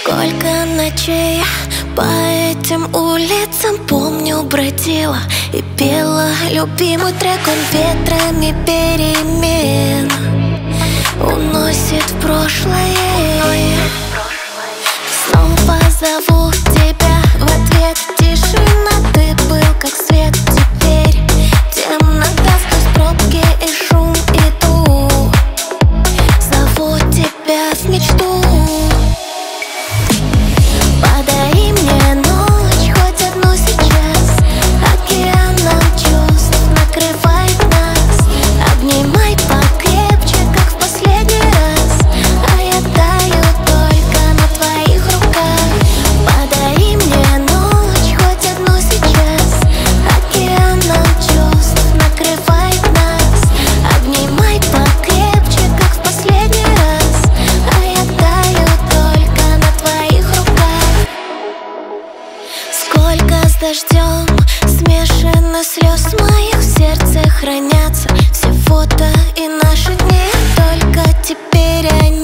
Сколько ночей по этим улицам, помню, бродила и пела любимый трек. Он ветрами перемен уносит в прошлое. Снова зову тебя, в ответ тишина. Ты был как свет, теперь темнота. Сквозь пробки и шум иду, зову тебя в мечту. Подари мне ночь, хоть одну сейчас. Океаном чувств накрывает нас. Обнимай покрепче, как в последний раз. А я таю только на твоих руках. Подари мне ночь, хоть одну сейчас. Океаном чувств накрывает нас. Обнимай покрепче, как в последний раз. А я таю только на твоих руках. Сколько с дождем смешанных слез моих в сердце хранятся все фото и наши дни. Только теперь они